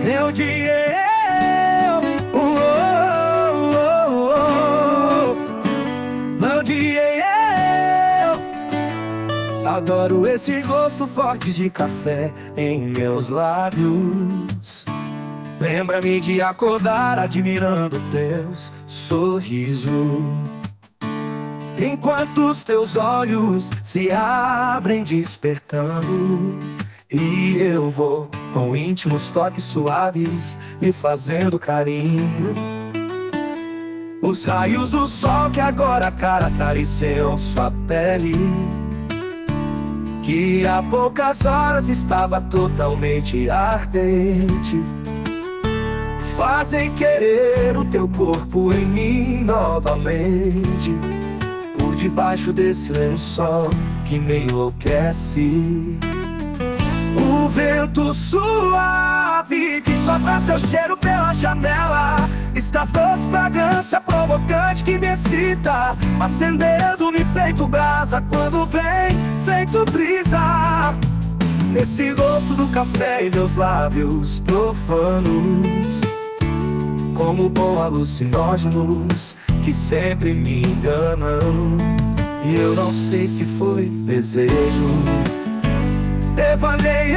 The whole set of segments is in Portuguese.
odiei eu, odiei eu. Adoro esse gosto forte de café em meus lábios. Lembra-me de acordar admirando teus sorrisos, enquanto os teus olhos se abrem despertando. E eu vou com íntimos toques suaves me fazendo carinho. Os raios do sol que agora cara acariciam sua pele, que há poucas horas estava totalmente ardente, fazem querer o teu corpo em mim novamente. Por debaixo desse lençol que me enlouquece, o vento suave que sopra seu cheiro pela janela está doce fragrância provocante que me excita, acendendo-me feito brasa quando vem feito brisa. Nesse gosto do café e meus lábios profanos, como bom alucinógenos que sempre me enganam. E eu não sei se foi desejo, devaneio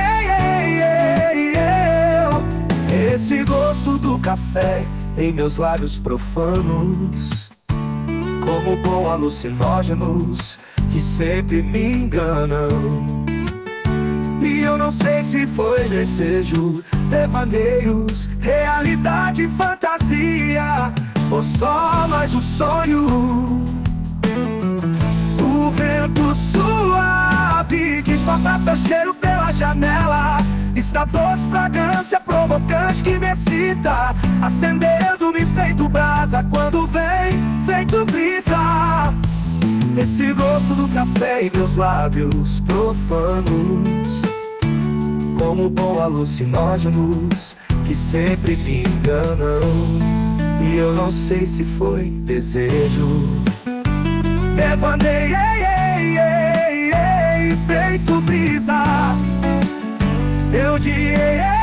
esse gosto do café em meus lábios profanos, como bom alucinógenos que sempre me enganam. E eu não sei se foi desejo, devaneios, realidade, fantasia, ou só mais um sonho. O vento suave que sopra seu cheiro pela janela está doce fragrância provocante que me excita, acendendo-me feito brasa quando vem feito brisa. Esse gosto do café em meus lábios profanos, como bom alucinógenos que sempre me enganam. E eu não sei se foi desejo, devaneio feito brisa. Eu odiei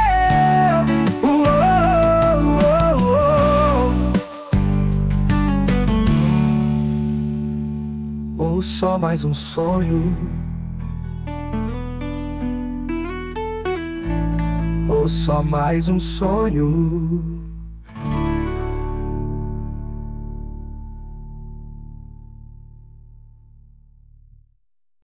ou só mais um sonho, ou só mais um sonho.